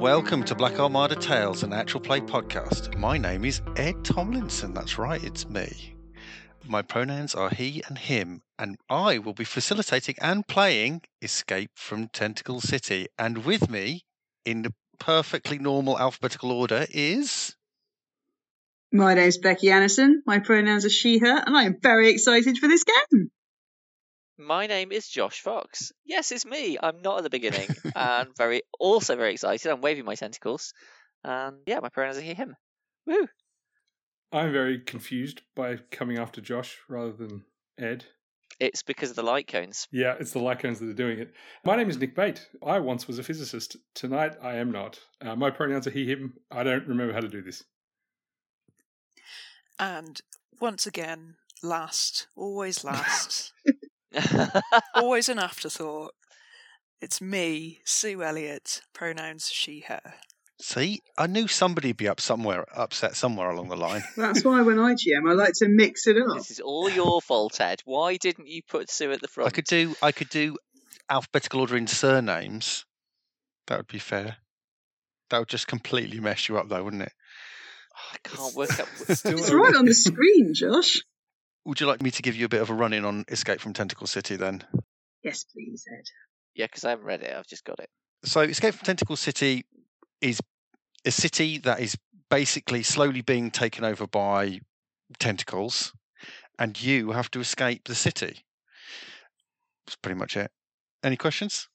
Welcome to Black Armada Tales, an actual play podcast. My name is Ed Tomlinson. That's right, it's me. My pronouns are he and him, and I will be facilitating and playing Escape from Tentacle City. And with me, in the perfectly normal alphabetical order, is... My name's Becky Anderson. My pronouns are she, her, and I am very excited for this game. My name is Josh Fox. Yes, it's me. I'm not at the beginning, and also very excited. I'm waving my tentacles, and yeah, my pronouns are he, him. Woo! I'm very confused by coming after Josh rather than Ed. It's because of the light cones. Yeah, it's the Lycones that are doing it. My name is Nick Bate. I once was a physicist. Tonight, I am not. My pronouns are he, him. I don't remember how to do this. And once again, last. Always last. Always an afterthought. It's me, Sue Elliott, pronouns she, her. See, I knew somebody would be upset somewhere along the line. That's why when I GM, I like to mix it up. This is all your fault, Ed. Why didn't you put Sue at the front? I could do alphabetical order in surnames. That would be fair. That would just completely mess you up, though, wouldn't it? I can't work out. It's right on the screen, Josh. Would you like me to give you a bit of a run-in on Escape from Tentacle City, then? Yes, please, Ed. Yeah, because I haven't read it. I've just got it. So Escape from Tentacle City is a city that is basically slowly being taken over by tentacles, and you have to escape the city. That's pretty much it. Any questions?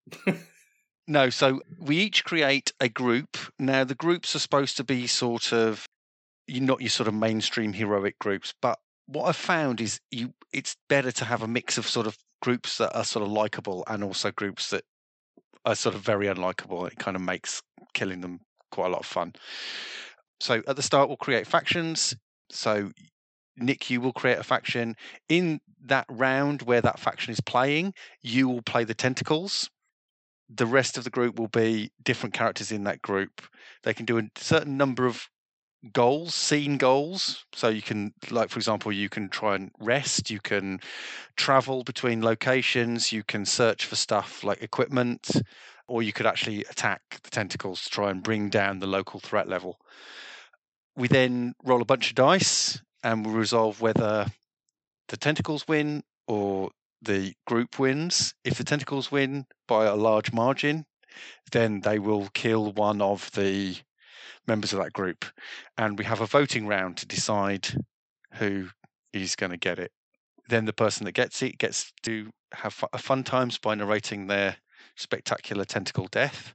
No, so we each create a group. Now, the groups are supposed to be sort of, not your sort of mainstream heroic groups, but what I've found is it's better to have a mix of sort of groups that are sort of likable and also groups that are sort of very unlikable. It kind of makes killing them quite a lot of fun. So at the start, we'll create factions. So Nick, you will create a faction. In that round where that faction is playing, you will play the tentacles. The rest of the group will be different characters in that group. They can do a certain number of goals, scene goals. So you can, like, for example, you can try and rest, you can travel between locations, you can search for stuff like equipment, or you could actually attack the tentacles to try and bring down the local threat level. We then roll a bunch of dice and we resolve whether the tentacles win or the group wins. If the tentacles win by a large margin, then they will kill one of the members of that group. And we have a voting round to decide who is going to get it. Then the person that gets it gets to have a fun times by narrating their spectacular tentacle death.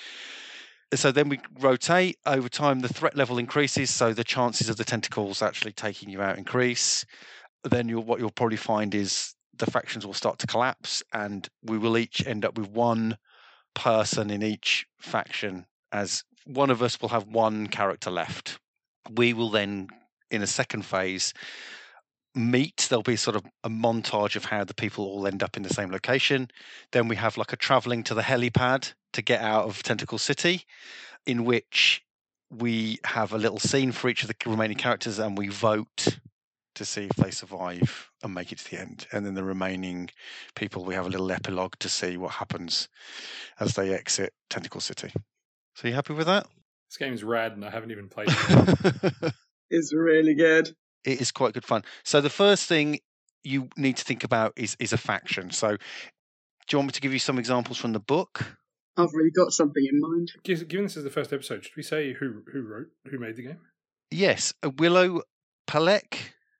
So then we rotate. Over time, the threat level increases, so the chances of the tentacles actually taking you out increase. Then what you'll probably find is the factions will start to collapse, and we will each end up with one person in each faction, as one of us will have one character left. We will then, in a second phase, meet. There'll be sort of a montage of how the people all end up in the same location. Then we have like a traveling to the helipad to get out of Tentacle City, in which we have a little scene for each of the remaining characters, and we vote to see if they survive and make it to the end. And then the remaining people, we have a little epilogue to see what happens as they exit Tentacle City. So you happy with that? This game is rad, and I haven't even played it. It's really good. It is quite good fun. So the first thing you need to think about is a faction. So do you want me to give you some examples from the book? I've really got something in mind. Given this is the first episode, should we say who made the game? Yes, Willow Palek.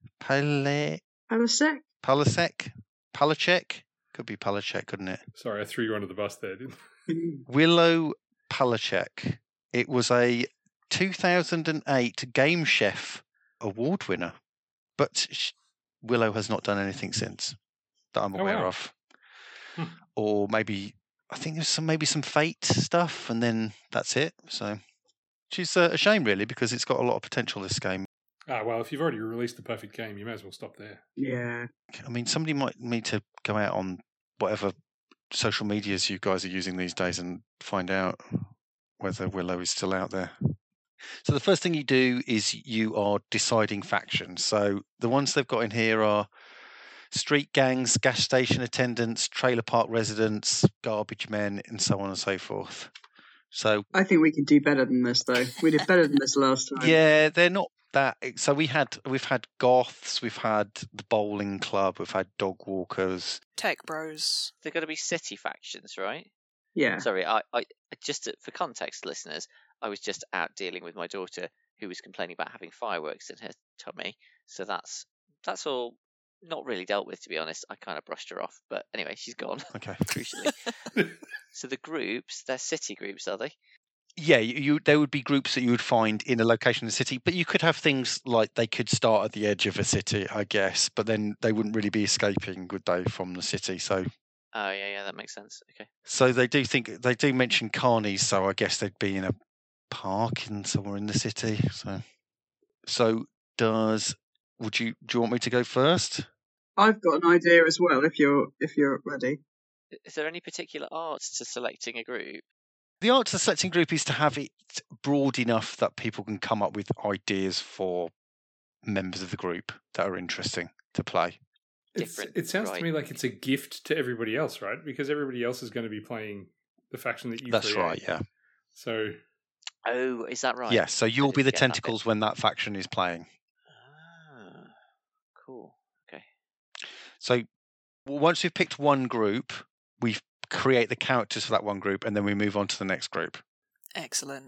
Palasek? Palachek? Could be Palachek, couldn't it? Sorry, I threw you under the bus there, didn't I? Willow Palachek. It was a 2008 Game Chef award winner, but Willow has not done anything since that I'm aware of. Or maybe, I think there's maybe some Fate stuff, and then that's it. So, which is a shame, really, because it's got a lot of potential, this game. Well, if you've already released the perfect game, you may as well stop there. Yeah. I mean, somebody might need to go out on whatever social medias you guys are using these days and find out whether Willow is still out there. So the first thing you do is you are deciding factions. So the ones they've got in here are street gangs, gas station attendants, trailer park residents, garbage men, and so on and so forth. So I think we can do better than this, though. We did better than this last time. yeah, they're not that. So we've had goths, we've had the bowling club, we've had dog walkers. Tech bros. They're going to be city factions, right? Yeah. Sorry, I just for context, listeners, I was just out dealing with my daughter who was complaining about having fireworks in her tummy. So that's all not really dealt with, to be honest. I kind of brushed her off, but anyway, she's gone. Okay. Crucially. So the groups, they're city groups, are they? Yeah, there would be groups that you would find in a location in the city, but you could have things like they could start at the edge of a city, I guess, but then they wouldn't really be escaping, would they, from the city? So Oh yeah, that makes sense. Okay. so they do mention carnies, so I guess they'd be in a park in somewhere in the city. So do you want me to go first? I've got an idea as well. If you're ready. Is there any particular art to selecting a group? The art to the selecting group is to have it broad enough that people can come up with ideas for members of the group that are interesting to play. It sounds to me like it's a gift to everybody else, right? Because everybody else is going to be playing the faction that you That's create. right, yeah. So, Oh, is that right? Yes, so you'll didn't be the get that bit. tentacles when that faction is playing. Ah, cool. Okay. So once we've picked one group, we create the characters for that one group, and then we move on to the next group. Excellent.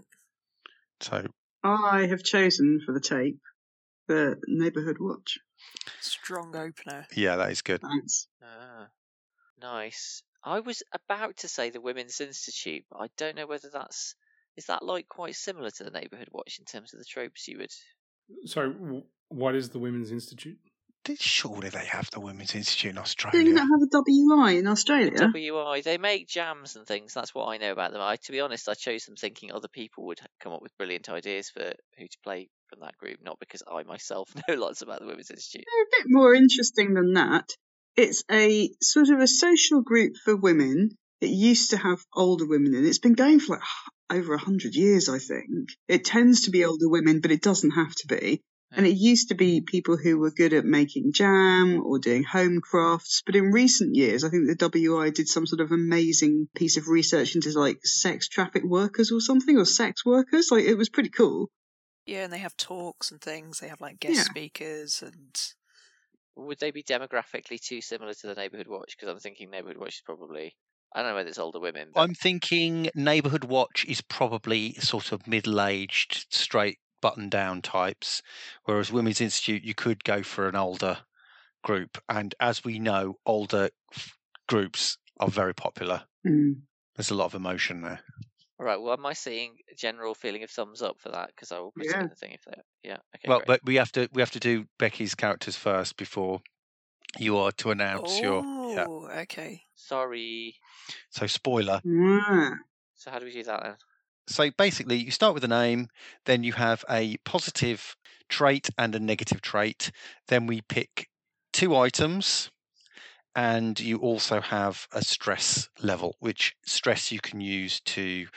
So I have chosen for the tape the Neighbourhood Watch. Strong opener. yeah, that is good. Thanks. Ah, nice. I was about to say the Women's Institute, but I don't know whether is that like quite similar to the Neighbourhood Watch in terms of the tropes you would. sorry, what is the Women's Institute? Surely they have the Women's Institute in Do you Australia. not have a WI in Australia? WI, they make jams and things. That's what I know about them. To be honest, I chose them thinking other people would come up with brilliant ideas for who to play from that group, not because I myself know lots about the Women's Institute. They're a bit more interesting than that. It's a sort of a social group for women. It used to have older women in it. It's been going for like over 100 years, I think. It tends to be older women, but it doesn't have to be. And it used to be people who were good at making jam or doing home crafts. But in recent years, I think the WI did some sort of amazing piece of research into like sex trafficked workers or something, or sex workers. Like, it was pretty cool. Yeah, and they have talks and things. They have like guest Yeah. speakers and Would they be demographically too similar to the Neighbourhood Watch? Because I'm thinking Neighbourhood Watch is probably, I don't know whether it's older women. But I'm thinking Neighbourhood Watch is probably sort of middle-aged, straight button-down types, whereas Women's Institute, you could go for an older group. And as we know, older groups are very popular. Mm. There's a lot of emotion there. all right, well, am I seeing a general feeling of thumbs up for that? Because I will put it Yeah. in the thing if they. Yeah. Okay. Well, great. but we have to do Becky's characters first before you are to announce your. Yeah. oh, okay. Sorry. So spoiler. Ah. So how do we do that then? So basically, you start with a name, then you have a positive trait and a negative trait. Then we pick 2 items, and you also have a stress level, which stress you can use to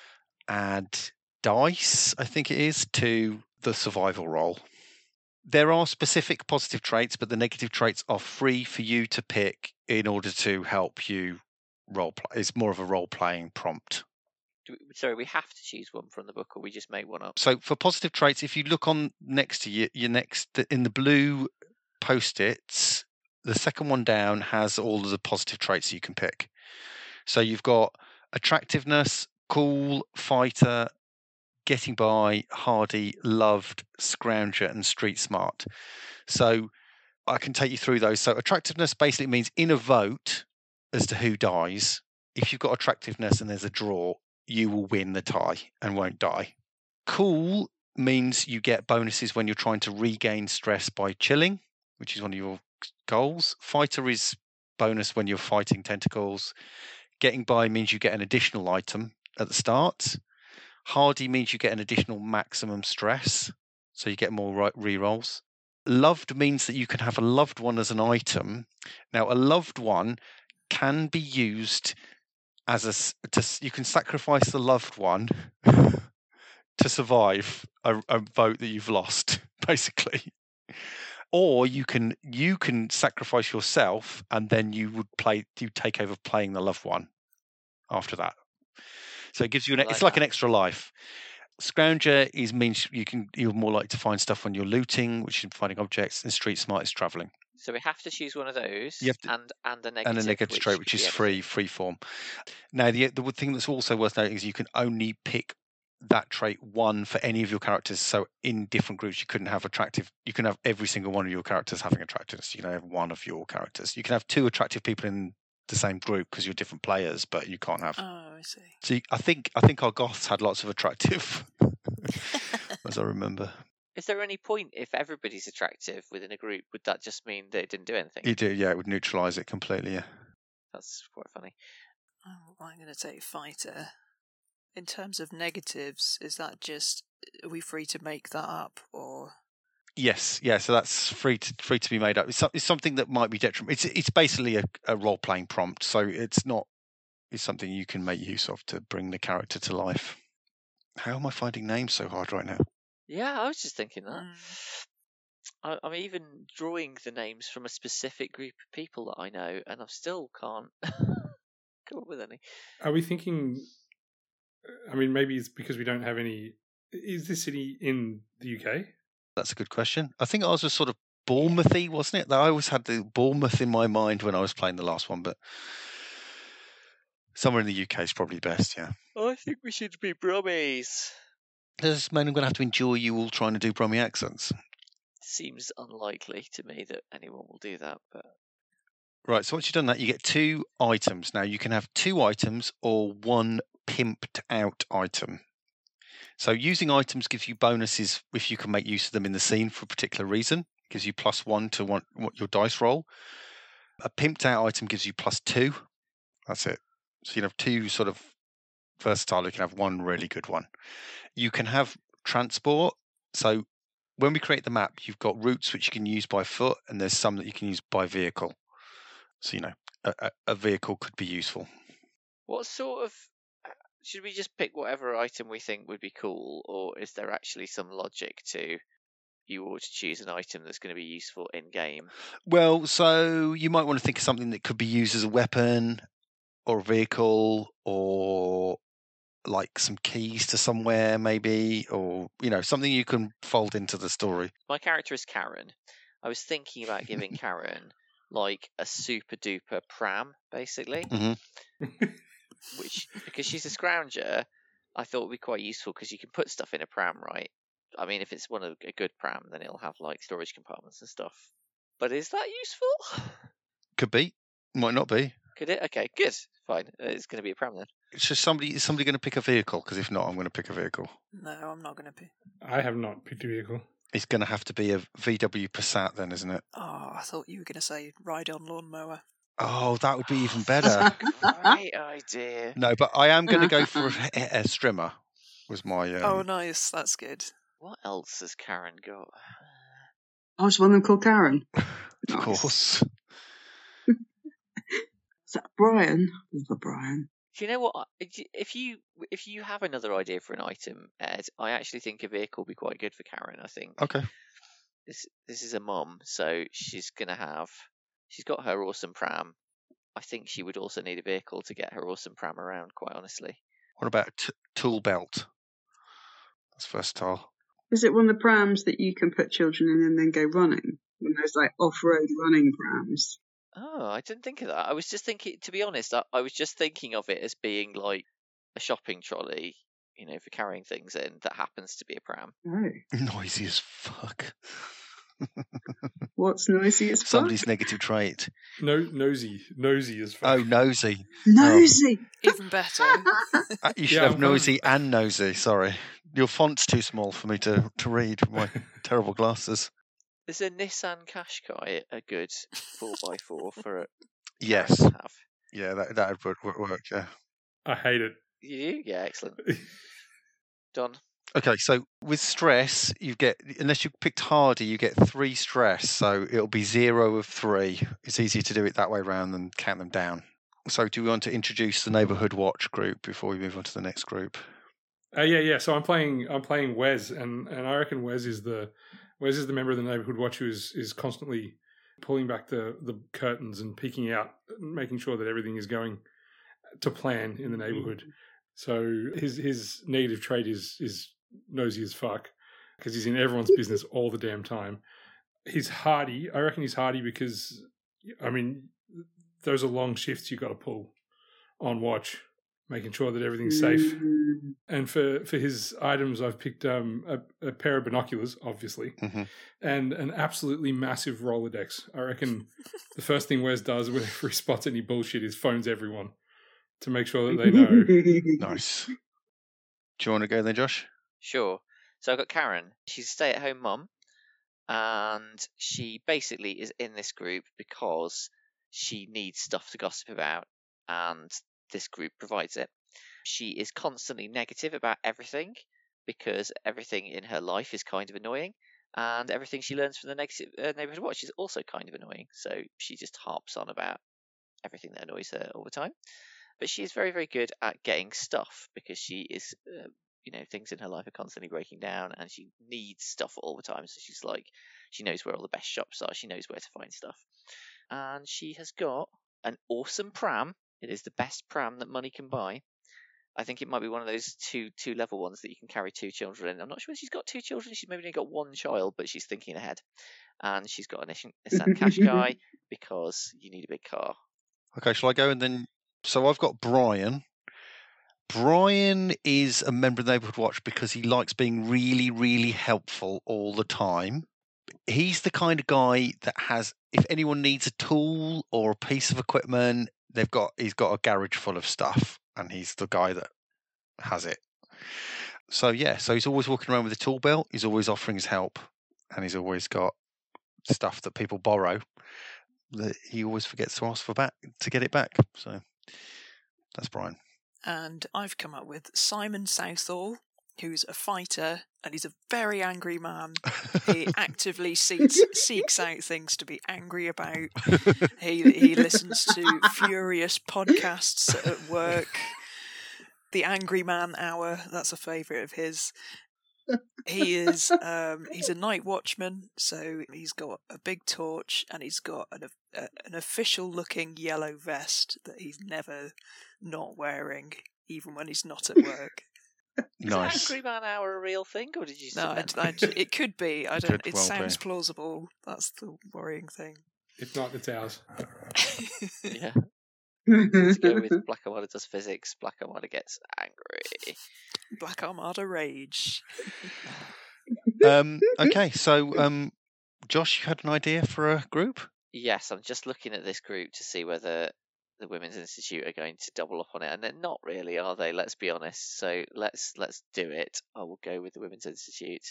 add dice, I think it is, to the survival roll. There are specific positive traits, but the negative traits are free for you to pick in order to help you role play. It's more of a role-playing prompt. Sorry, we have to choose one from the book, or we just make one up. So for positive traits, if you look on next to your next in the blue post-its, the second one down has all of the positive traits you can pick. So you've got attractiveness, cool, fighter, getting by, hardy, loved, scrounger, and street smart. So I can take you through those. So attractiveness basically means in a vote as to who dies, if you've got attractiveness and there's a draw, you will win the tie and won't die. Cool means you get bonuses when you're trying to regain stress by chilling, which is one of your goals. Fighter is bonus when you're fighting tentacles. Getting by means you get an additional item at the start. Hardy means you get an additional maximum stress, so you get more rerolls. Loved means that you can have a loved one as an item. Now, a loved one can be used as you can sacrifice the loved one to survive a vote that you've lost, basically. Or you can sacrifice yourself, and then you take over playing the loved one after that. So it gives you I it's like like an that. extra life. Scrounger means you're more likely to find stuff when you're looting, which is finding objects, and Street Smart is traveling. So we have to choose one of those, You have to, and a negative, and a negative trait, which could is be anything. free form. Now, the thing that's also worth noting is you can only pick that trait one for any of your characters. So in different groups, you couldn't have attractive. You can have every single one of your characters having attractiveness. You can have one of your characters. You can have two attractive people in the same group because you're different players, but you can't have. Oh, I see. So I think our goths had lots of attractive, as I remember. Is there any point if everybody's attractive within a group? Would that just mean that it didn't do anything? You do, yeah. It would neutralise it completely. Yeah. That's quite funny. Oh, I'm going to take fighter. In terms of negatives, is that just, are we free to make that up, or? Yes, yeah. So that's free to be made up. It's something that might be detrimental. It's basically a role playing prompt. So it's something you can make use of to bring the character to life. How am I finding names so hard right now? Yeah, I was just thinking that. I'm even drawing the names from a specific group of people that I know, and I still can't come up with any. Are we thinking? I mean, maybe it's because we don't have any. Is this city in the UK? That's a good question. I think ours was sort of Bournemouthy, wasn't it? I always had the Bournemouth in my mind when I was playing the last one, but somewhere in the UK is probably best. Yeah. I think we should be Brummies. Does this mean I'm going to have to endure you all trying to do Brummie accents? Seems unlikely to me that anyone will do that, but Right, so once you've done that, you get 2 items. Now, you can have 2 items or 1 pimped out item. So using items gives you bonuses if you can make use of them in the scene for a particular reason. It gives you +1 to what your dice roll. A pimped out item gives you +2. That's it. So you can have 2 sort of versatile. You can have 1 really good one. You can have transport. So when we create the map, you've got routes which you can use by foot, and there's some that you can use by vehicle. So, a vehicle could be useful. what sort of... Should we just pick whatever item we think would be cool, or is there actually some logic to you ought to choose an item that's going to be useful in-game? Well, so you might want to think of something that could be used as a weapon or a vehicle, or like some keys to somewhere maybe, or, something you can fold into the story. My character is Karen. I was thinking about giving Karen like a super duper pram, basically. Which, because she's a scrounger, I thought would be quite useful because you can put stuff in a pram, right? I mean, if it's a good pram, then it'll have like storage compartments and stuff. But is that useful? Could be, might not be. Could it? Okay, good, fine. It's going to be a pram then. It's just is somebody going to pick a vehicle? Because if not, I'm going to pick a vehicle. No, I'm not going to pick. I have not picked a vehicle. It's going to have to be a VW Passat then, isn't it? Oh, I thought you were going to say ride-on lawnmower. Oh, that would be even better. Great idea. No, but I am going to go for a Strimmer. Was my. Oh, nice. That's good. What else has Karen got? I was one of them called Karen. Of Nice. course. Is that Brian? Love a Brian. Do you know what? If you have another idea for an item, Ed, I actually think a vehicle would be quite good for Karen. I think. Okay. This is a mum, so she's got her awesome pram. I think she would also need a vehicle to get her awesome pram around, quite honestly. What about tool belt? That's versatile. Is it one of the prams that you can put children in and then go running? One of those like off-road running prams? Oh, I didn't think of that. I was just thinking, to be honest, I was just thinking of it as being like a shopping trolley, for carrying things in that happens to be a pram. Oh. Noisy as fuck. What's noisy as fuck? Somebody's negative trait. Nosy as fuck. Oh, nosy. Nosy. Even better. You should have noisy and nosy. Sorry, your font's too small for me to read with my terrible glasses. Is a Nissan Qashqai a good 4x4 for a Yes. to have? Yeah, that would work. Yeah. I hate it. You do? Yeah, excellent. Done. Okay, so with stress, you get, unless you picked harder, you get 3 stress. So it'll be 0 of 3. It's easier to do it that way around than count them down. So do we want to introduce the Neighbourhood Watch group before we move on to the next group? Yeah. So I'm playing Wes, and I reckon Wes is the member of the Neighbourhood Watch who is constantly pulling back the curtains and peeking out, making sure that everything is going to plan in the neighbourhood. So his negative trait is nosy as fuck because he's in everyone's business all the damn time. He's hardy. I reckon he's hardy because, I mean, those are long shifts you got to pull on watch, making sure that everything's safe. And for his items, I've picked a pair of binoculars, obviously, and an absolutely massive Rolodex. I reckon the first thing Wes does whenever he spots any bullshit is phones everyone to make sure that they know. Nice. Do you want to go then, Josh? Sure. So I've got Karen. She's a stay-at-home mum, and she basically is in this group because she needs stuff to gossip about, and this group provides it. She is constantly negative about everything because everything in her life is kind of annoying, and everything she learns from the negative neighborhood watch is also kind of annoying. So she just harps on about everything that annoys her all the time. But she is very, very good at getting stuff because she is, things in her life are constantly breaking down, and she needs stuff all the time. So she's like, she knows where all the best shops are. She knows where to find stuff. And she has got an awesome pram. It is the best pram that money can buy. I think it might be one of those two level ones that you can carry 2 children in. I'm not sure if she's got 2 children. She's maybe only got 1 child, but she's thinking ahead. And she's got a Nissan Qashqai because you need a big car. Okay, shall I go and then... So I've got Brian. Brian is a member of the Neighbourhood Watch because he likes being really, really helpful all the time. He's the kind of guy that has, if anyone needs a tool or a piece of equipment, he's got a garage full of stuff, and he's the guy that has it. So he's always walking around with a tool belt. He's always offering his help, and he's always got stuff that people borrow that he always forgets to ask for back to get it back. So that's Brian. And I've come up with Simon Southall, who's a fighter, and he's a very angry man. He actively seeks out things to be angry about. He listens to furious podcasts at work. The Angry Man Hour, that's a favourite of his. He is he's a night watchman, so he's got a big torch, and he's got an official looking yellow vest that he's never not wearing, even when he's not at work. Nice. Is Angry Man Hour a real thing, or did you say No, it could be. I don't. It sounds plausible. That's the worrying thing. If not, it's ours. Yeah. Let's go with Black Armada does physics. Black Armada gets angry. Black Armada rage. Okay, so Josh, you had an idea for a group? Yes, I'm just looking at this group to see whether the Women's Institute are going to double up on it, and they're not really, are they? Let's be honest. So let's do it. I will go with the Women's Institute.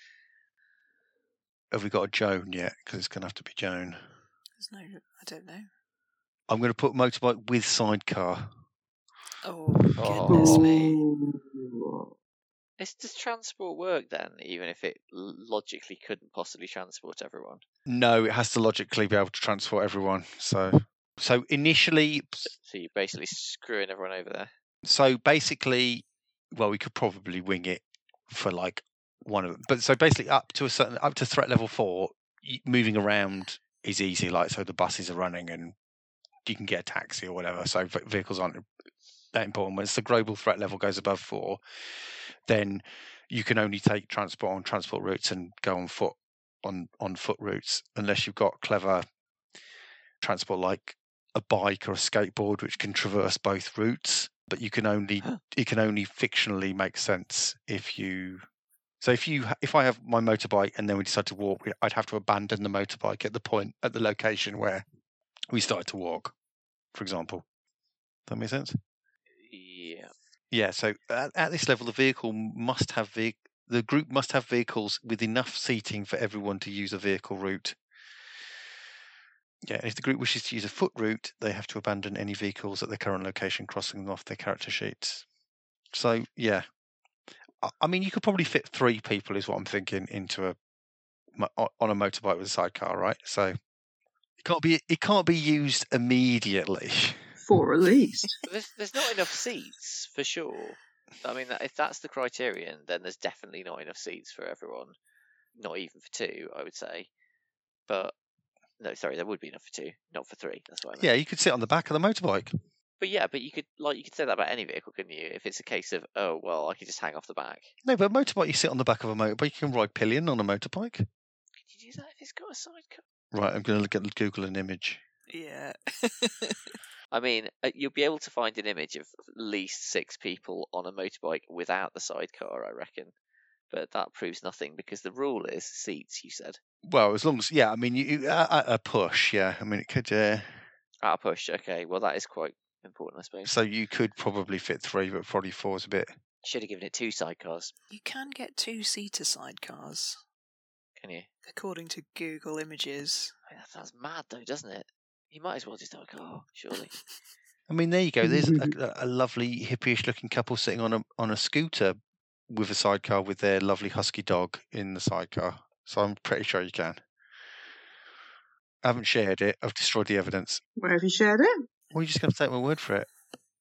Have we got a Joan yet? Because it's going to have to be Joan. I don't know. I'm going to put motorbike with sidecar. Oh, goodness me. Does transport work then, even if it logically couldn't possibly transport everyone? No, it has to logically be able to transport everyone. So initially... So you're basically screwing everyone over there. So basically, well, we could probably wing it for like one of them. But so basically up to threat level 4, moving around is easy. Like, so the buses are running and you can get a taxi or whatever. So vehicles aren't that important. Once the global threat level goes above 4, then you can only take transport on transport routes and go on foot on foot routes, unless you've got clever transport like a bike or a skateboard which can traverse both routes. But it can only fictionally make sense if I have my motorbike and then we decide to walk, I'd have to abandon the motorbike at the location where we started to walk, for example. Does that make sense? Yeah. Yeah, so at this level, the group must have vehicles with enough seating for everyone to use a vehicle route. Yeah, if the group wishes to use a foot route, they have to abandon any vehicles at their current location, crossing them off their character sheets. So, yeah. I mean, you could probably fit 3 people, is what I'm thinking, on a motorbike with a sidecar, right? So it can't be used immediately. 4 at least. There's not enough seats for sure. I mean, if that's the criterion, then there's definitely not enough seats for everyone. Not even for 2, I would say. But no, sorry, there would be enough for 2, not for 3. That's what I meant. Yeah, you could sit on the back of the motorbike. But you could say that about any vehicle, couldn't you? If it's a case of, oh well, I could just hang off the back. No, but a motorbike, you sit on the back of a motorbike. You can ride pillion on a motorbike. Can you do that if it's got a sidecar? Right, I'm going to Google an image. Yeah. I mean, you'll be able to find an image of at least 6 people on a motorbike without the sidecar, I reckon. But that proves nothing because the rule is seats, you said. Well, as long as, yeah, I mean, you at a push, yeah. I mean, it could. At a push, okay. Well, that is quite important, I suppose. So you could probably fit 3, but probably 4 is a bit. Should have given it 2 sidecars. You can get 2-seater sidecars, Can you? according to Google Images. I mean, that sounds mad, though, doesn't it? You might as well just have a car, surely. I mean, there you go. There's a lovely hippie-ish looking couple sitting on a scooter with a sidecar with their lovely husky dog in the sidecar. So I'm pretty sure you can. I haven't shared it. I've destroyed the evidence. Where have you shared it? Well, you're just going to take my word for it.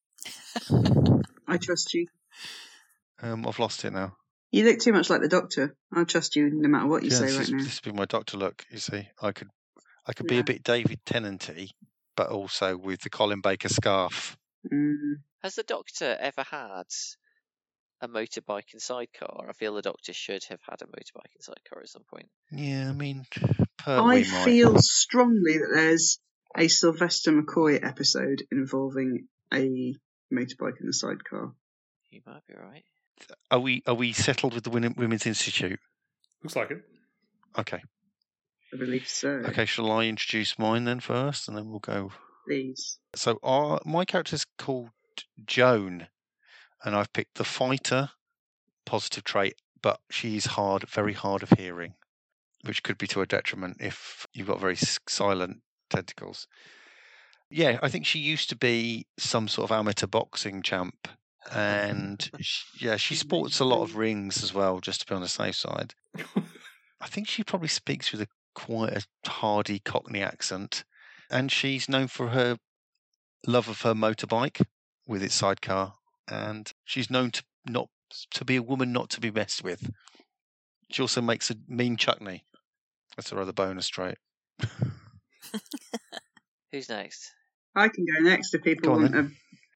I trust you. I've lost it now. You look too much like the Doctor. I trust you no matter what you say this right now. This has been my doctor look. You see, I could be Yeah. a bit David Tennant-y, but also with the Colin Baker scarf. Has the Doctor ever had a motorbike and sidecar? I feel the Doctor should have had a motorbike and sidecar at some point. Yeah, I mean, I feel strongly that there's a Sylvester McCoy episode involving a motorbike and a sidecar. You might be right. Are we settled with the Women's Institute? Looks like it. Okay. I believe so. Okay, shall I introduce mine then first, and then we'll go. Please. So my character's called Joan, and I've picked the fighter, positive trait, but she's very hard of hearing, which could be to her detriment if you've got very silent tentacles. Yeah, I think she used to be some sort of amateur boxing champ, and she sports a lot of rings as well, just to be on the safe side. I think she probably speaks with quite a hardy Cockney accent, and she's known for her love of her motorbike with its sidecar, and she's known to be a woman not to be messed with. She also makes a mean chutney. That's her other bonus trait. Who's next? I can go next if people Go on, want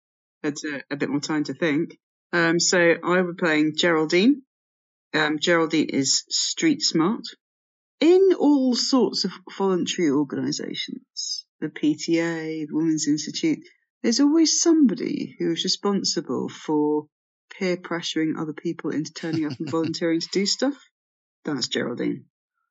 a bit more time to think. So I will be playing Geraldine. Geraldine is street smart. In all sorts of voluntary organisations, the PTA, the Women's Institute, there's always somebody who is responsible for peer pressuring other people into turning up and volunteering to do stuff. That's Geraldine.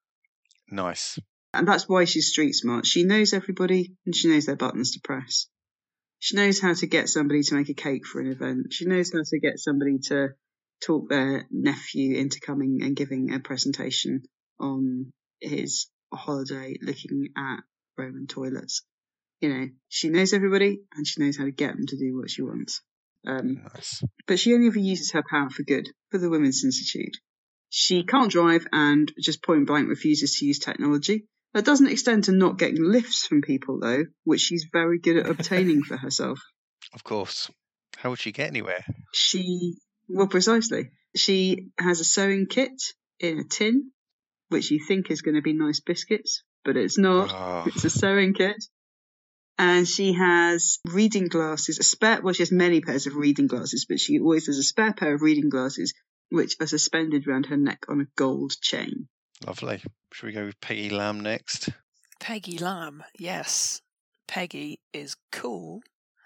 Nice. And that's why she's street smart. She knows everybody and she knows their buttons to press. She knows how to get somebody to make a cake for an event. She knows how to get somebody to talk their nephew into coming and giving a presentation on his holiday looking at Roman toilets. You know, she knows everybody and she knows how to get them to do what she wants. Nice. But she only ever uses her power for good, for the Women's Institute. She can't drive and just point blank refuses to use technology. That doesn't extend to not getting lifts from people, though, which she's very good at obtaining for herself. Of course. How would she get anywhere? Well, precisely. She has a sewing kit in a tin, which you think is going to be nice biscuits, but it's not. Oh. It's a sewing kit. And she has reading glasses, she has many pairs of reading glasses, but she always has a spare pair of reading glasses, which are suspended around her neck on a gold chain. Lovely. Should we go with Peggy Lamb next? Peggy Lamb, yes. Peggy is cool,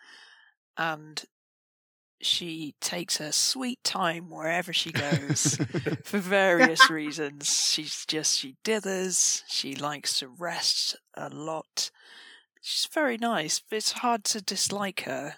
and she takes her sweet time wherever she goes for various reasons. She dithers, she likes to rest a lot. She's very nice, but it's hard to dislike her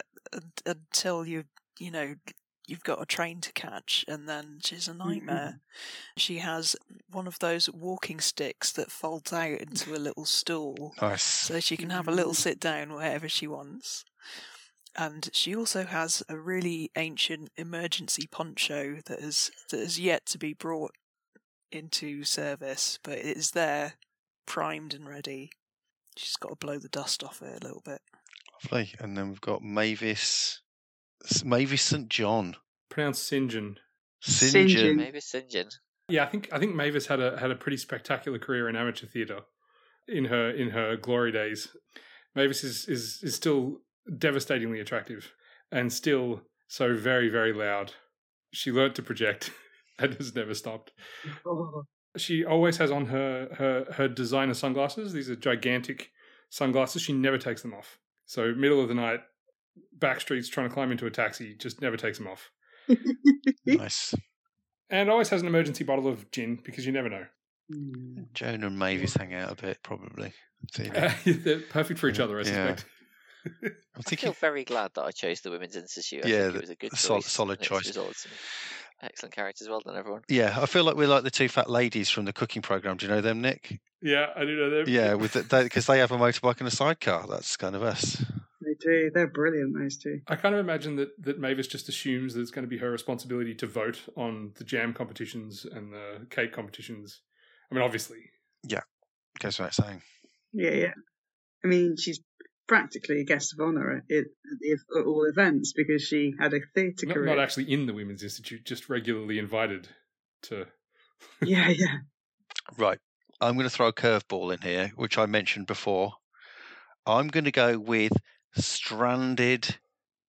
until you've got a train to catch, and then she's a nightmare. Mm-hmm. She has one of those walking sticks that folds out into a little stool. Nice. So she can have a little sit down wherever she wants. And she also has a really ancient emergency poncho that has yet to be brought into service, but it is there, primed and ready. She's got to blow the dust off it a little bit. Lovely. And then we've got Mavis St. John. Pronounced St. John. St. John. Mavis St. John. Yeah, I think Mavis had a pretty spectacular career in amateur theatre in her glory days. Mavis is still devastatingly attractive, and still so very, very loud. She learnt to project and has never stopped. Oh. She always has on her designer sunglasses. These are gigantic sunglasses. She never takes them off. So middle of the night, back streets trying to climb into a taxi, just never takes them off. Nice. And always has an emergency bottle of gin because you never know. Joan and Mavis hang out a bit, probably. They're perfect for each other, I suspect. I'm I thinking, feel very glad that I chose the Women's Institute. I Yeah, think it was a good solid- choice. solid and it's choice. resulted in excellent characters. Well done, everyone. yeah, I feel like we're like the two fat ladies from the cooking program. Do you know them, Nick? Yeah, I do know them. Yeah, with because they have a motorbike and a sidecar. That's kind of us. They do. They're brilliant, those two. I kind of imagine that Mavis just assumes that it's going to be her responsibility to vote on the jam competitions and the cake competitions. I mean, obviously. Goes without saying. Yeah. I mean, she's practically a guest of honour at all events because she had a theatre career. Not actually in the Women's Institute, just regularly invited to. Yeah. Right. I'm going to throw a curveball in here, which I mentioned before. I'm going to go with stranded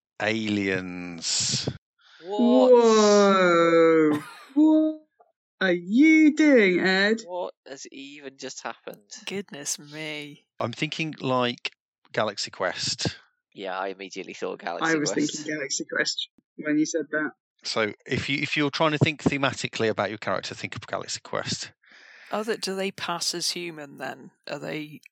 aliens. What? Whoa! What are you doing, Ed? What has even just happened? Goodness me. I'm thinking like Galaxy Quest. Yeah, I immediately thought Galaxy I was Quest. thinking Galaxy Quest when you said that. So if you're trying to think thematically about your character, think of Galaxy Quest. Do they pass as human then? Are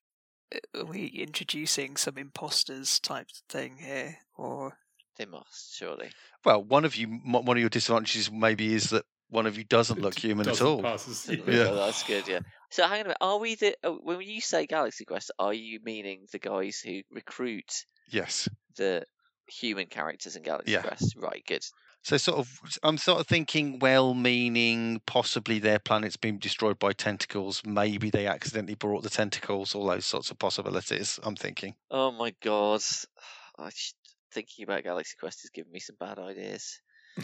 we introducing some imposters type thing here, or They must, surely. Well, one of your disadvantages maybe is that one of you doesn't look human at Doesn't all. pass as- Yeah. That's good, yeah. So hang on a minute. Are we when you say Galaxy Quest, are you meaning the guys who recruit Yes. the human characters in Galaxy Yeah. Quest? Right, good. So I'm sort of thinking well-meaning, possibly their planet's been destroyed by tentacles. Maybe they accidentally brought the tentacles. All those sorts of possibilities. I'm thinking. Oh my god. Thinking about Galaxy Quest is giving me some bad ideas.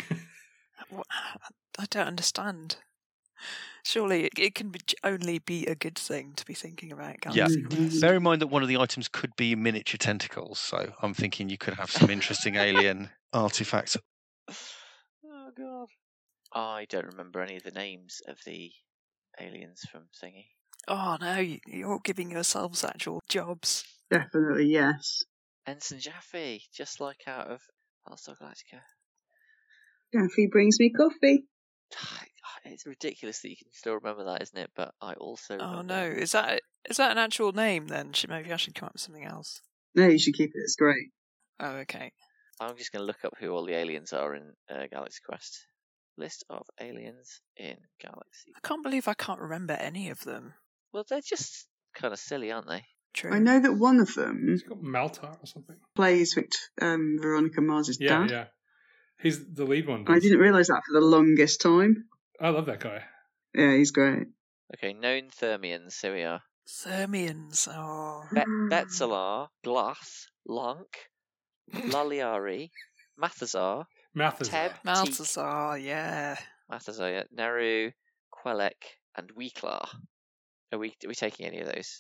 I don't understand. Surely it can only be a good thing to be thinking about Galaxy Quest. Bear in mind that one of the items could be miniature tentacles. So I'm thinking you could have some interesting alien artifacts. Oh god. I don't remember any of the names of the aliens from Thingy. Oh no, you're giving yourselves actual jobs. Definitely, yes. Ensign Jaffe, just like out of Battlestar Galactica. Daffy brings me coffee. It's ridiculous that you can still remember that, isn't it? But I also remember. Oh no, is that an actual name then? Maybe I should come up with something else. No, you should keep it. It's great. Oh, okay. I'm just going to look up who all the aliens are in Galaxy Quest. List of aliens in Galaxy. I can't believe I can't remember any of them. Well, they're just kind of silly, aren't they? True. I know that one of them He's got Maltar or something. plays Veronica Mars's dad. Yeah. He's the lead one. I didn't realise that for the longest time. I love that guy. Yeah, he's great. Okay, known Thermians. Here we are. Thermians. Oh. Betzalar, Glath, Lank, Laliari, Mathazar, Mathazar. Teb, Malthazar, yeah. Mathazar, yeah, Naru, Quelek, and Weeklar. Are we taking any of those?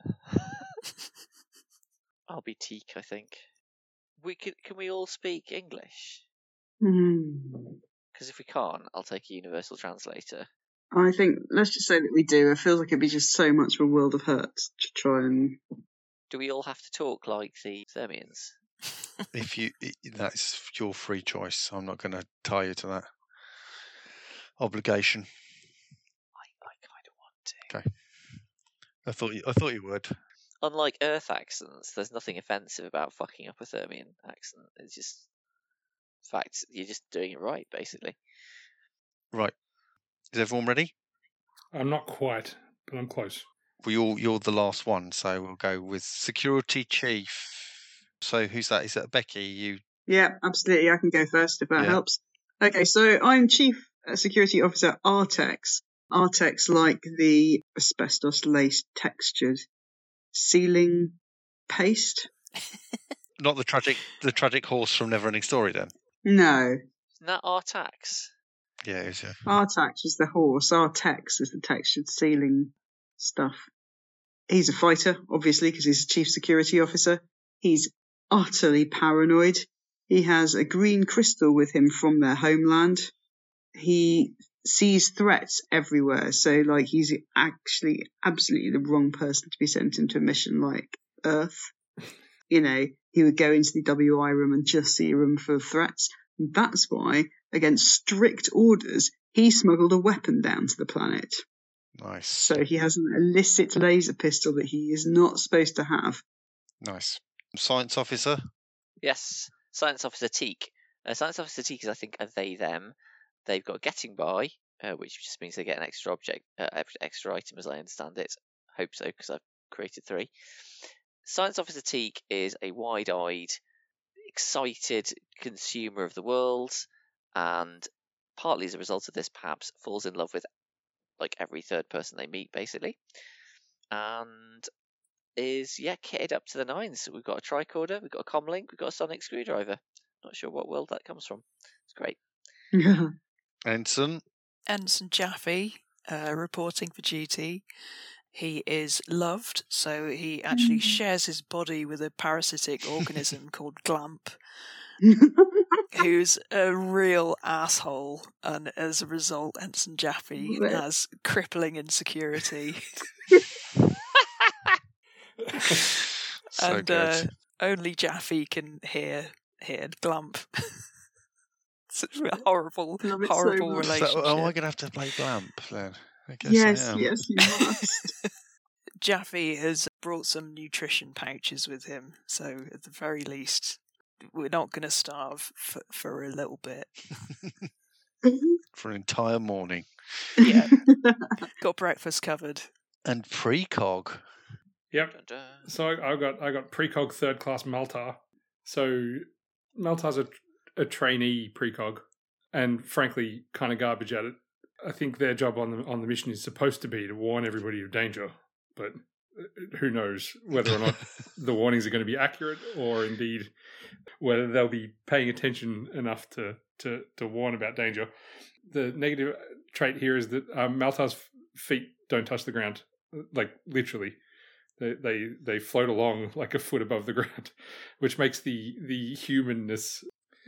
I'll be Teak, I think. Can we all speak English? Because if we can't, I'll take a universal translator. I think, let's just say that we do. It feels like it'd be just so much of a world of hurt to try and... Do we all have to talk like the Thermians? That's your free choice. I'm not going to tie you to that obligation. I kind of want to. Okay. I thought you would. Unlike Earth accents, there's nothing offensive about fucking up a Thermian accent. It's just fact you're just doing it right, basically. Right. Is everyone ready? I'm not quite, but I'm close. You're the last one, so we'll go with security chief. So who's that? Is that Becky? You? Yeah, absolutely. I can go first if that Yeah. helps. Okay, so I'm Chief Security Officer Artex. Artex, like the asbestos-laced textured ceiling paste. Not the tragic horse from Neverending Story, then? No, Isn't that Artax? Yeah, it is. Yeah. Artax is the horse. Artex is the textured ceiling stuff. He's a fighter, obviously, because he's a Chief Security Officer. He's utterly paranoid. He has a green crystal with him from their homeland. He sees threats everywhere. So, like, he's actually absolutely the wrong person to be sent into a mission like Earth. You know, he would go into the WI room and just see a room full of threats. That's why, against strict orders, he smuggled a weapon down to the planet. Nice. So he has an illicit laser pistol that he is not supposed to have. Nice. Science officer? Yes, Science Officer Teak. Science Officer Teak is, I think, a they, them. They've got getting by, which just means they get an extra object, extra item, as I understand it. Hope so, because I've created 3. Science Officer Teak is a wide-eyed, excited consumer of the world, and partly as a result of this, perhaps falls in love with like every third person they meet, basically, and is kitted up to the nines. We've got a tricorder, we've got a comlink, we've got a sonic screwdriver. Not sure what world that comes from. It's great. Ensign Jaffe, reporting for duty. He is loved, so he actually shares his body with a parasitic organism called Glamp, who's a real asshole, and as a result, Ensign Jaffe has crippling insecurity. So and only Jaffe can hear Glamp. It's a horrible relationship. So, am I going to have to play Glamp then? I guess Yes, I am. yes, you must. Jaffe has brought some nutrition pouches with him, so at the very least, we're not going to starve for a little bit. For an entire morning. Yeah, got breakfast covered. And precog. Yep. Dun, dun. So I got precog 3rd class Maltar. So Maltar's a trainee precog, and frankly, kind of garbage at it. I think their job on the mission is supposed to be to warn everybody of danger, but who knows whether or not the warnings are going to be accurate, or indeed whether they'll be paying attention enough to warn about danger. The negative trait here is that Maltar's feet don't touch the ground, like literally. They float along like a foot above the ground, which makes the humanness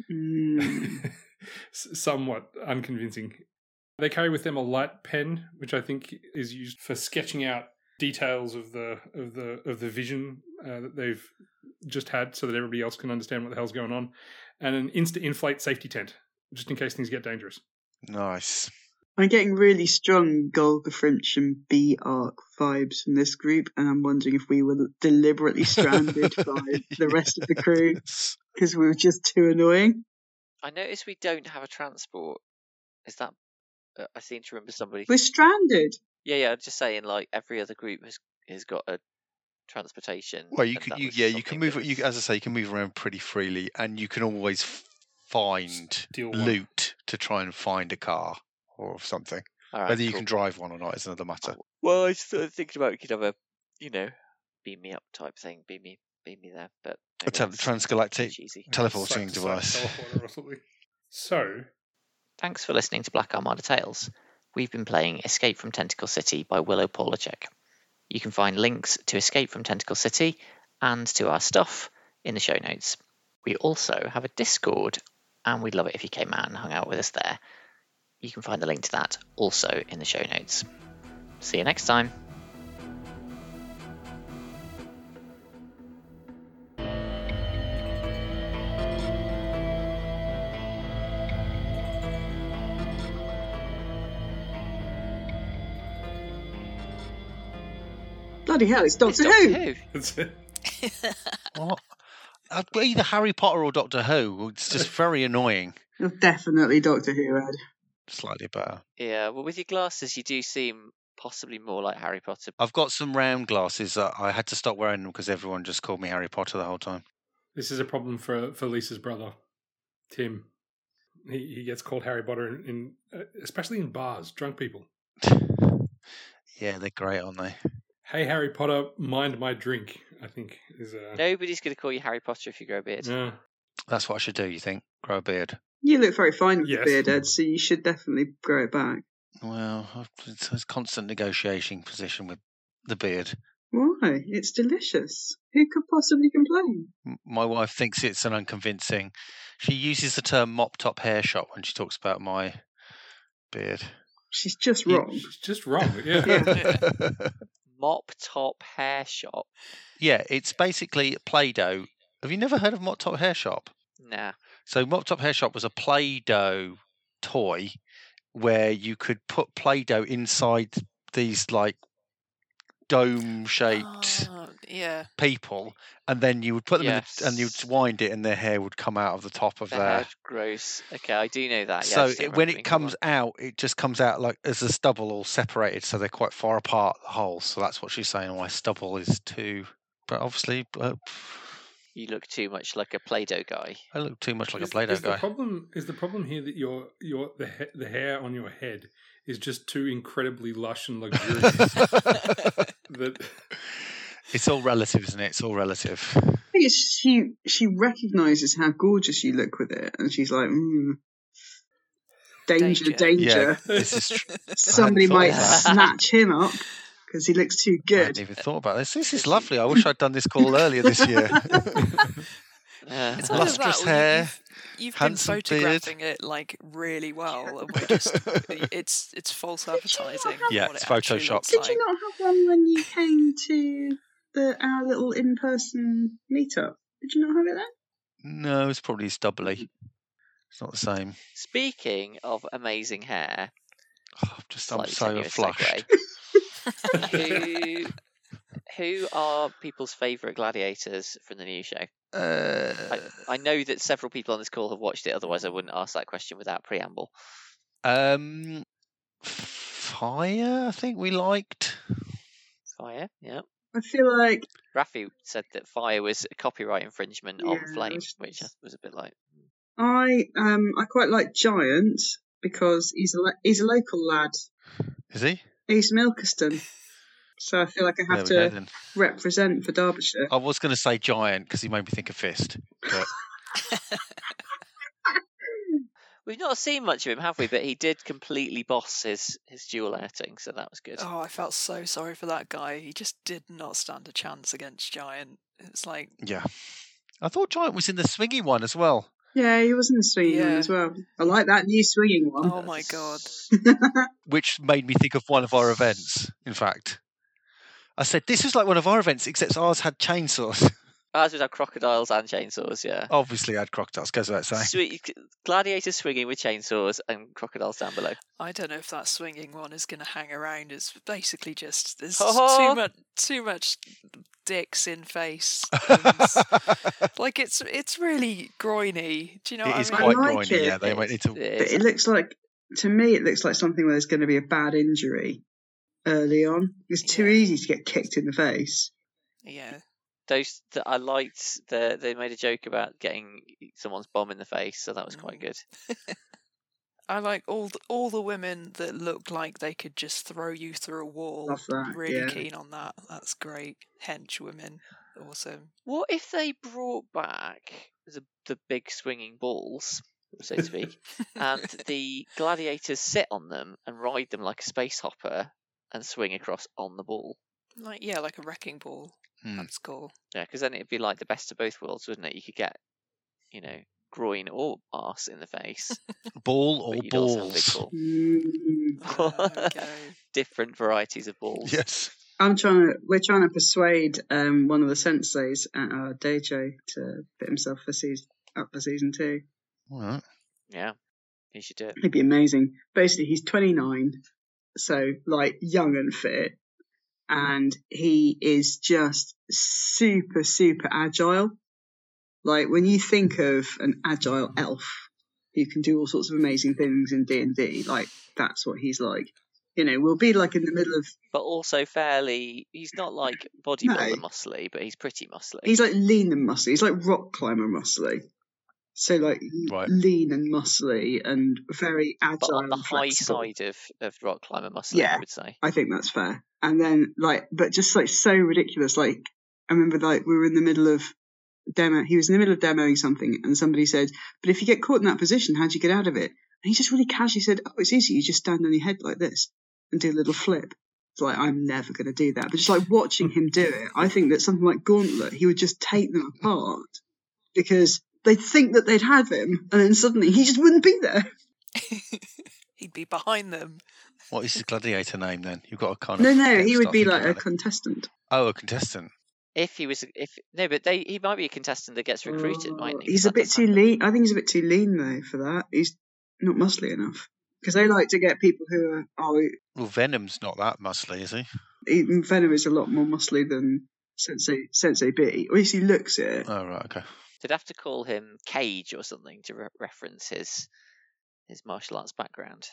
somewhat unconvincing. They carry with them a light pen, which I think is used for sketching out details of the vision that they've just had, so that everybody else can understand what the hell's going on, and an insta-inflate safety tent, just in case things get dangerous. Nice. I'm getting really strong Golga Frinch and B-Arc vibes from this group, and I'm wondering if we were deliberately stranded by the rest of the crew because we were just too annoying. I noticed we don't have a transport. Is that? I seem to remember somebody. We're stranded. Yeah. I'm just saying, like every other group has got a transportation. Well, and that you was can something move. that was- As I say, you can move around pretty freely, and you can always find Steal one. loot to try and find a car or something. All right, Whether you cool. can drive one or not is another matter. Well, I was sort of thinking about we could have a, beam me up type thing, beam me there, but maybe that's Transgalactic cheesy. teleporting Site-to-site device. teleporter or something. So, Thanks for listening to Black Armada Tales. We've been playing Escape from Tentacle City by Willow Polacek. You can find links to Escape from Tentacle City and to our stuff in the show notes. We also have a Discord, and we'd love it if you came out and hung out with us there. You can find the link to that also in the show notes. See you next time. Bloody hell, it's Doctor It's Who! Doctor Who. that's it. What? Either Harry Potter or Doctor Who. It's just very annoying. You're definitely Doctor Who, Ed. Slightly better. Yeah, well, with your glasses, you do seem possibly more like Harry Potter. I've got some round glasses that I had to stop wearing them because everyone just called me Harry Potter the whole time. This is a problem for Lisa's brother, Tim. He gets called Harry Potter in especially in bars, drunk people. Yeah, they're great, aren't they? Hey, Harry Potter, mind my drink, I think is Nobody's going to call you Harry Potter if you grow a beard. yeah. That's what I should do, you think? Grow a beard. You look very fine with Yes. the beard, Ed, so you should definitely grow it back. Well, it's a constant negotiating position with the beard. Why? It's delicious. Who could possibly complain? My wife thinks it's an unconvincing. She uses the term mop top hair shop when she talks about my beard. She's just You- wrong. She's just wrong. Yeah. Yeah. Mop top hair shop. Yeah, it's basically Play-Doh. Have you never heard of Mop Top Hair Shop? Nah. So Mop Top Hair Shop was a Play-Doh toy where you could put Play-Doh inside these like dome-shaped Yeah. people, and then you would put them and you'd Yes. wind it, and their hair would come out of the top of The their. hair, gross. Okay, I do know that. Yeah, I So just don't when remember it being comes called out, it just comes out like as a stubble, all separated, so they're quite far apart, the holes. So that's what she's saying. Why stubble is too, but obviously, one. You look too much like a Play-Doh guy. I look too much like a Is Play-Doh the guy. problem here that the hair on your head is just too incredibly lush and luxurious that It's all relative, isn't it? It's all relative. I think it's she recognises how gorgeous you look with it, and she's like, danger, Danger. Yeah, danger. this is. Somebody thought might of that. snatch him up because he looks too I good. hadn't even thought about this. This is lovely. I wish I'd done this call earlier this year. It's Lustrous either that or hair, you've been handsome beard. photographing it like really well, and we're just it's false advertising. Yeah, what it's it actually Photoshop. looks Did like. you not have one when you came to our little in-person meetup? Did you not have it then? No, it's probably stubbly. It's not the same. Speaking of amazing hair, I'm slightly so tenuous flushed. segue. Who are people's favourite gladiators from the new show? I know that several people on this call have watched it, otherwise I wouldn't ask that question without preamble. Fire, I think we liked. Fire, yeah. I feel like Rafi said that Fire was a copyright infringement on Yeah, Flame, which- which was a bit like... I quite like Giant because he's a local lad. Is he? He's from Ilkeston, so I feel like I have There we go to then. represent for Derbyshire. I was going to say Giant because he made me think of Fist. But We've not seen much of him, have we? But he did completely boss his dual outing, so that was good. Oh, I felt so sorry for that guy. He just did not stand a chance against Giant. It's like, yeah. I thought Giant was in the swinging one as well. Yeah, he was in the swinging one Yeah. as well. I like that new swinging one. oh my god. Which made me think of one of our events, in fact. I said, this is like one of our events, except ours had chainsaws. Ours would have crocodiles and chainsaws, yeah. Obviously, I had crocodiles, goes without saying. Sweet gladiators swinging with chainsaws and crocodiles down below. I don't know if that swinging one is going to hang around. It's basically just there's Oh. too much dicks in face. things. Like it's really groiny. Do you know It what is I quite mean? quite like groiny, it. yeah. They might need to. But it looks like, to me, it looks like something where there's going to be a bad injury early on. It's too Yeah. easy to get kicked in the face. Yeah. Those that I liked, they made a joke about getting someone's bomb in the face, so that was quite good. I like all the women that look like they could just throw you through a wall. Love that, Really yeah. keen on that. That's great. Hench women, awesome. What if they brought back the big swinging balls, so to speak, and the gladiators sit on them and ride them like a space hopper and swing across on the ball? Like like a wrecking ball. Hmm. That's cool. Yeah, because then it'd be like the best of both worlds, wouldn't it? You could get, groin or arse in the face, Ball or but you'd also have a big balls? ball. Okay. Different varieties of balls. Yes. We're trying to persuade one of the senseis at our dojo to put himself up for season 2. All right. Yeah, you should do it. It'd be amazing. Basically, he's 29, so like young and fit, and he is just super, super agile. Like when you think of an agile elf who can do all sorts of amazing things in D&D, like that's what he's like. We'll be like in the middle of. But also he's not like bodybuilder muscly, but he's pretty muscly. He's like lean and muscly. He's like rock climber muscly. So like Right. lean and muscly and very agile but on the and high flexible. side of rock climber muscly, Yeah. I would say. I think that's fair. And then but just like so ridiculous. Like I remember like we were in the middle of demo. He was in the middle of demoing something, and somebody said, "But if you get caught in that position, how do you get out of it?" And he just really casually said, "Oh, it's easy. You just stand on your head like this and do a little flip." It's like, I'm never going to do that. But just like watching him do it, I think that something like Gauntlet, he would just take them apart because they'd think that they'd have him, and then suddenly he just wouldn't be there. He'd be behind them. What is his gladiator name then? You've got to kind of. No, get- he would start be thinking like a about it. contestant. Oh, a contestant. If he was, he might be a contestant that gets recruited, mightn't he? He's a bit too lean. I think he's a bit too lean though for that. He's not muscly enough. Because they like to get people who are, Well, Venom's not that muscly, is he? even Venom is a lot more muscly than Sensei B. Or at least he looks it. Oh, right, okay. They'd have to call him Cage or something to reference his martial arts background.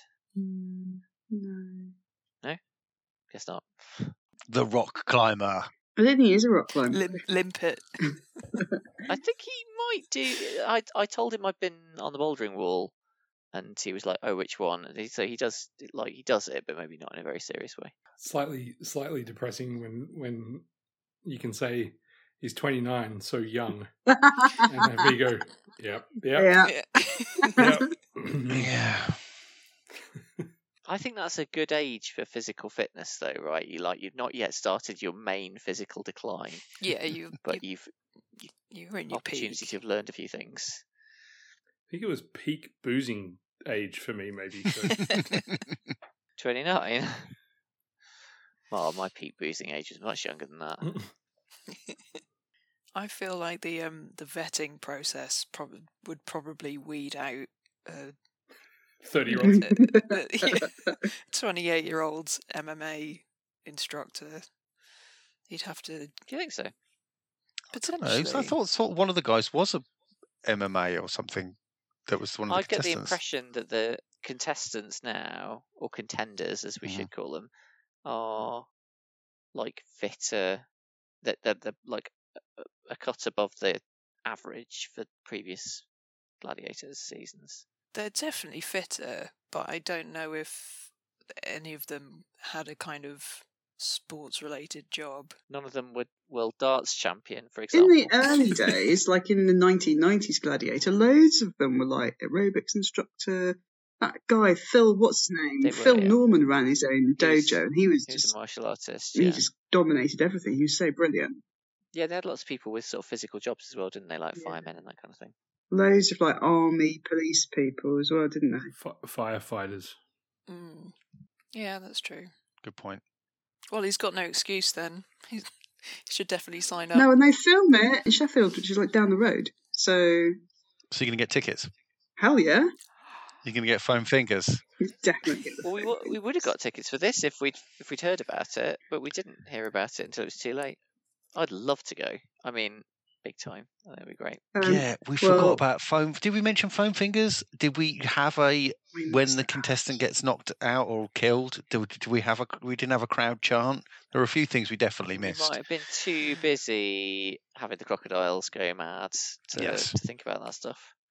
No. Guess not. The rock climber. I don't think he is a rock climber. Limpet. I think he might do. I told him I'd been on the bouldering wall, and he was like, "Oh, which one?" And so he does it, but maybe not in a very serious way. Slightly depressing when you can say he's 29, so young, and have me go, yep. Yeah. Yeah. I think that's a good age for physical fitness, though, right? You've not yet started your main physical decline, Yeah, you're in your opportunity peak. to have learned a few things. I think it was peak boozing age for me, maybe. So. 29. Well, my peak boozing age was much younger than that. I feel like the vetting process would probably weed out 30-year-olds. 28-year-old MMA instructor. He'd have to Do you think so? No, potentially. I thought one of the guys was a MMA or something. That was one of the I get the contestants. impression that the contestants now, or contenders as we should call them, are like fitter. That they're like a cut above the average for previous Gladiators seasons. They're definitely fitter, but I don't know if any of them had a kind of sports-related job. None of them were world darts champion, for In example. the early days, like in the 1990s Gladiator, loads of them were like aerobics instructor. That guy, Phil, what's his name? They were, Phil yeah. Norman ran his own He was- dojo, and he was He was just a martial artist. he Yeah. just dominated everything. He was so brilliant. Yeah, they had lots of people with sort of physical jobs as well, didn't they? Like Yeah. firemen and that kind of thing. Loads of like army, police people as well, didn't they? Firefighters. Mm. Yeah, that's true. Good point. Well, he's got no excuse then. He should definitely sign up. No, and they film it in Sheffield, which is like down the road. So So you're going to get tickets? hell yeah, You're going to get foam fingers? he's definitely. Well, we would have got tickets for this if we'd heard about it, but we didn't hear about it until it was too late. I'd love to go. I mean, big time. I think it'd be great. Yeah, we forgot about foam. Did we mention foam fingers? Did we have when the contestant gets knocked out or killed? Did we have we didn't have a crowd chant? There were a few things we definitely We missed. might have been too busy having the crocodiles go mad to Yes. think about that stuff.